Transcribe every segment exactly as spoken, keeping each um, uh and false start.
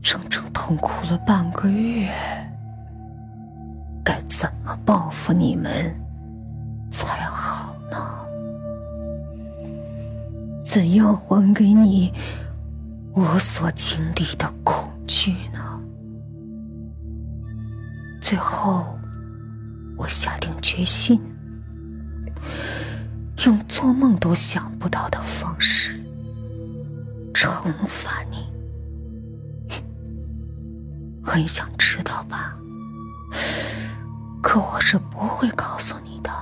整整痛苦了半个月，该怎么报复你们才好呢？怎样还给你我所经历的恐惧呢？最后我下定决心，用做梦都想不到的方式惩罚你。很想知道吧？可我是不会告诉你的。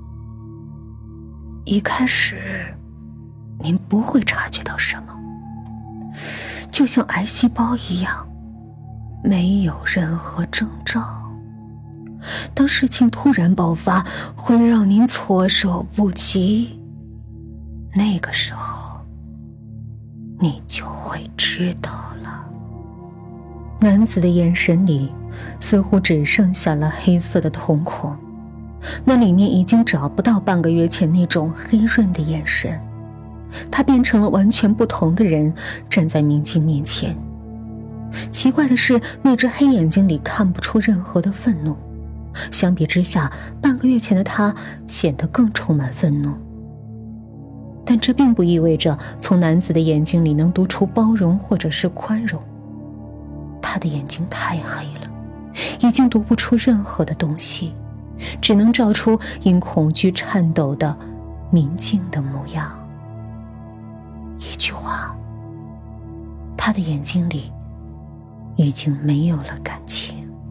一开始您不会察觉到什么，就像癌细胞一样，没有任何征兆。当事情突然爆发，会让您措手不及，那个时候你就会知道了。男子的眼神里似乎只剩下了黑色的瞳孔，那里面已经找不到半个月前那种黑润的眼神。他变成了完全不同的人，站在明镜面前。奇怪的是，那只黑眼睛里看不出任何的愤怒，相比之下，半个月前的他显得更充满愤怒。但这并不意味着从男子的眼睛里能读出包容或者是宽容。他的眼睛太黑了，已经读不出任何的东西，只能照出因恐惧颤抖的明镜的模样。一句话，他的眼睛里已经没有了感情。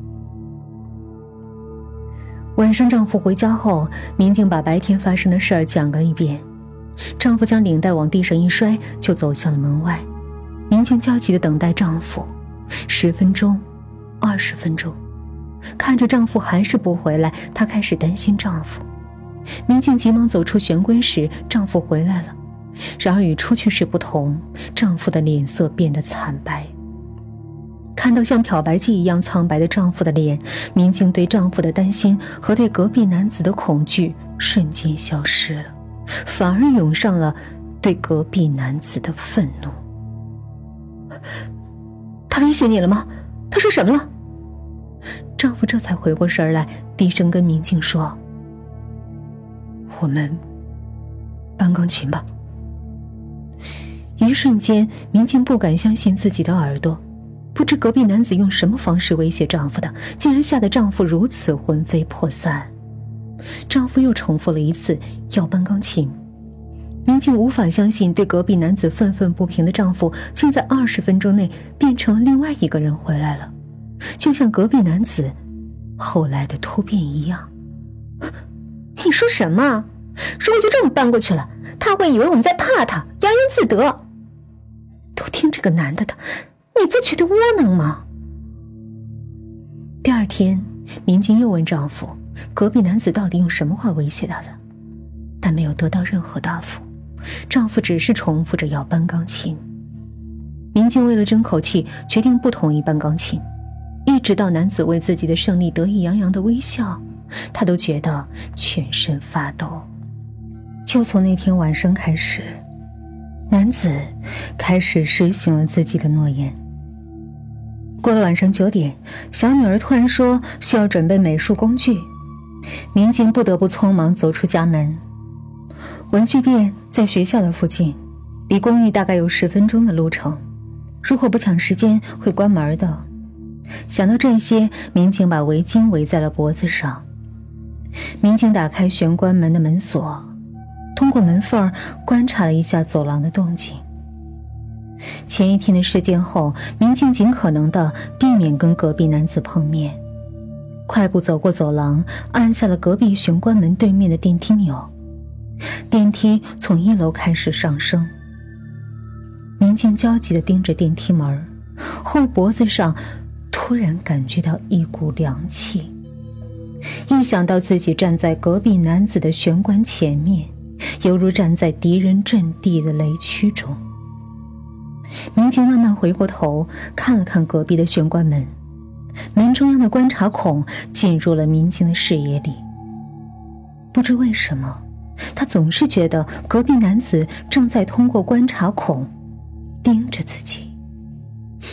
晚上丈夫回家后，民警把白天发生的事儿讲了一遍。丈夫将领带往地上一摔，就走向了门外。民警焦急地等待丈夫，十分钟，二十分钟，看着丈夫还是不回来，她开始担心丈夫。民警急忙走出玄关时，丈夫回来了。然而与出去时不同，丈夫的脸色变得惨白。看到像漂白剂一样苍白的丈夫的脸，民警对丈夫的担心和对隔壁男子的恐惧瞬间消失了，反而涌上了对隔壁男子的愤怒。他威胁你了吗？他说什么了？丈夫这才回过神来，低声跟民警说：我们搬钢琴吧。一瞬间，民警不敢相信自己的耳朵，不知隔壁男子用什么方式威胁丈夫的，竟然吓得丈夫如此魂飞魄散。丈夫又重复了一次要搬钢琴。民警无法相信，对隔壁男子愤愤不平的丈夫竟在二十分钟内变成了另外一个人回来了，就像隔壁男子后来的突变一样。你说什么？如果就这么搬过去了，他会以为我们在怕他，洋洋自得。都听这个男的的，你不觉得窝囊吗？第二天，民警又问丈夫，隔壁男子到底用什么话威胁他的，但没有得到任何答复。丈夫只是重复着要搬钢琴。民警为了争口气，决定不同意搬钢琴。一直到男子为自己的胜利得意洋洋的微笑，他都觉得全身发抖。就从那天晚上开始，男子开始实行了自己的诺言。过了晚上九点，小女儿突然说需要准备美术工具，民警不得不匆忙走出家门。文具店在学校的附近，离公寓大概有十分钟的路程，如果不抢时间会关门的。想到这些，民警把围巾围在了脖子上。民警打开玄关门的门锁，通过门缝观察了一下走廊的动静。前一天的事件后，民警尽可能地避免跟隔壁男子碰面，快步走过走廊，按下了隔壁玄关门对面的电梯钮。电梯从一楼开始上升，民警焦急地盯着电梯门，后脖子上突然感觉到一股凉气。一想到自己站在隔壁男子的玄关前面，犹如站在敌人阵地的雷区中。民警慢慢回过头，看了看隔壁的玄关门，门中央的观察孔进入了民警的视野里。不知为什么，他总是觉得隔壁男子正在通过观察孔盯着自己。民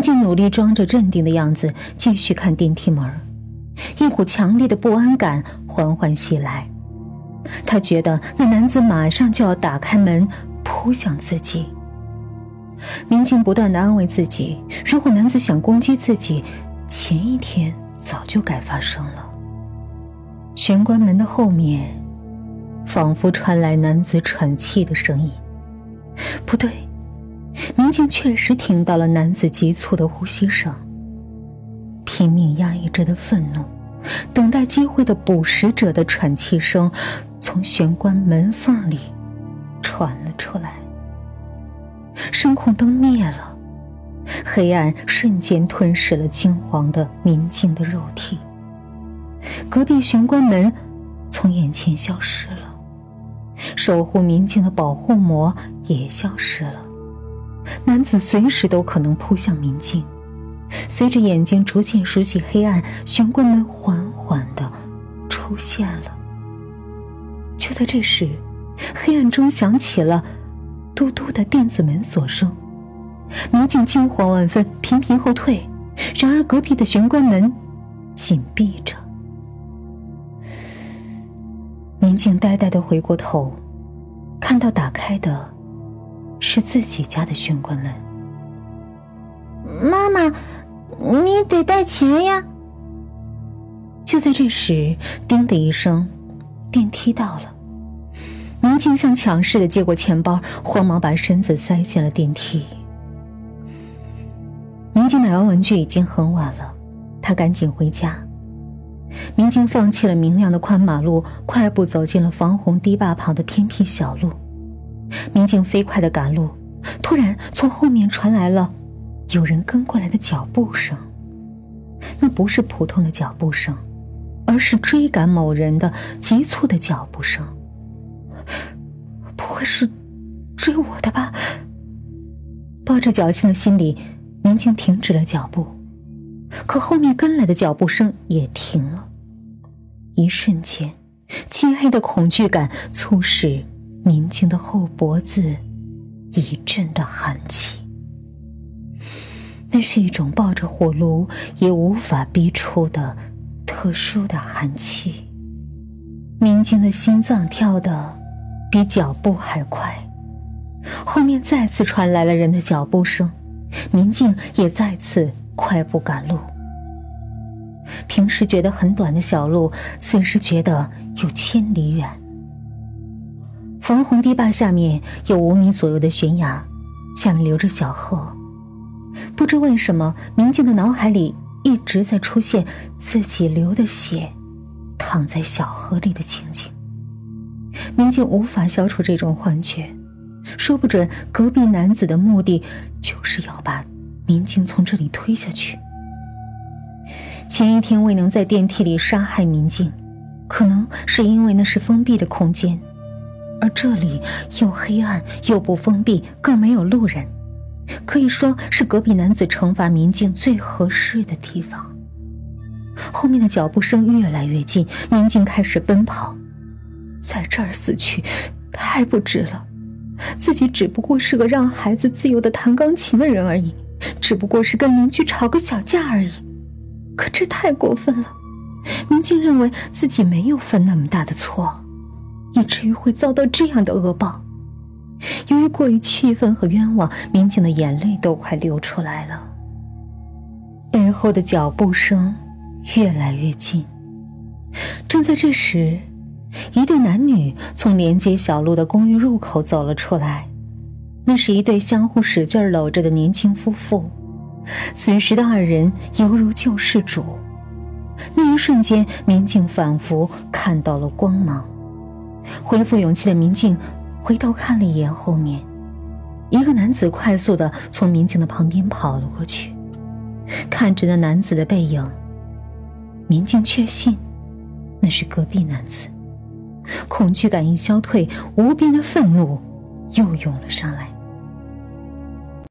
静努力装着镇定的样子，继续看电梯门。一股强烈的不安感缓缓袭来，他觉得那男子马上就要打开门扑向自己。民静不断地安慰自己，如果男子想攻击自己，前一天早就该发生了。玄关门的后面仿佛传来男子喘气的声音。不对，民静确实听到了男子急促的呼吸声。拼命压抑着的愤怒，等待机会的捕食者的喘气声从玄关门缝里传了出来。声控灯灭了，黑暗瞬间吞噬了金黄的民静的肉体。隔壁玄关门从眼前消失了，守护民静的保护膜也消失了。男子随时都可能扑向民静。随着眼睛逐渐熟悉黑暗，玄关门缓缓地出现了。就在这时，黑暗中响起了嘟嘟的电子门锁声。民静惊慌万分，频频后退，然而隔壁的玄关门紧闭着。民静呆呆地回过头，看到打开的是自己家的玄关门。 妈妈，你得带钱呀！ 就在这时，叮的一声，电梯到了。民静像抢似的接过钱包，慌忙把身子塞进了电梯。民静买完玩具已经很晚了，她赶紧回家。民静放弃了明亮的宽马路，快步走进了防洪堤坝旁的偏僻小路。民静飞快地赶路，突然从后面传来了有人跟过来的脚步声。那不是普通的脚步声，而是追赶某人的急促的脚步声。不会是追我的吧？抱着侥幸的心理，民静停止了脚步，可后面跟来的脚步声也停了。一瞬间，漆黑的恐惧感促使民静的后脖子一阵的寒气。那是一种抱着火炉也无法逼出的特殊的寒气。民静的心脏跳得比脚步还快，后面再次传来了人的脚步声，民静也再次快步赶路。平时觉得很短的小路，此时觉得有千里远。防洪堤坝下面有五米左右的悬崖，下面流着小河。不知为什么，民静的脑海里一直在出现自己流的血躺在小河里的情景。民静无法消除这种幻觉，说不准隔壁男子的目的就是要把民静从这里推下去。前一天未能在电梯里杀害民静，可能是因为那是封闭的空间，而这里又黑暗又不封闭，更没有路人，可以说是隔壁男子惩罚民静最合适的地方。后面的脚步声越来越近，民静开始奔跑。在这儿死去太不值了，自己只不过是个让孩子自由地弹钢琴的人而已，只不过是跟邻居吵个小架而已。可这太过分了，民静认为自己没有犯那么大的错，以至于会遭到这样的恶报。由于过于气愤和冤枉，民静的眼泪都快流出来了。背后的脚步声越来越近。正在这时，一对男女从连接小路的公寓入口走了出来。那是一对相互使劲搂着的年轻夫妇，此时的二人犹如救世主。那一瞬间，民静仿佛看到了光芒。恢复勇气的民静回头看了一眼后面，一个男子快速地从民静的旁边跑了过去。看着那男子的背影，民静确信那是隔壁男子。恐惧感一消退，无边的愤怒又涌了上来。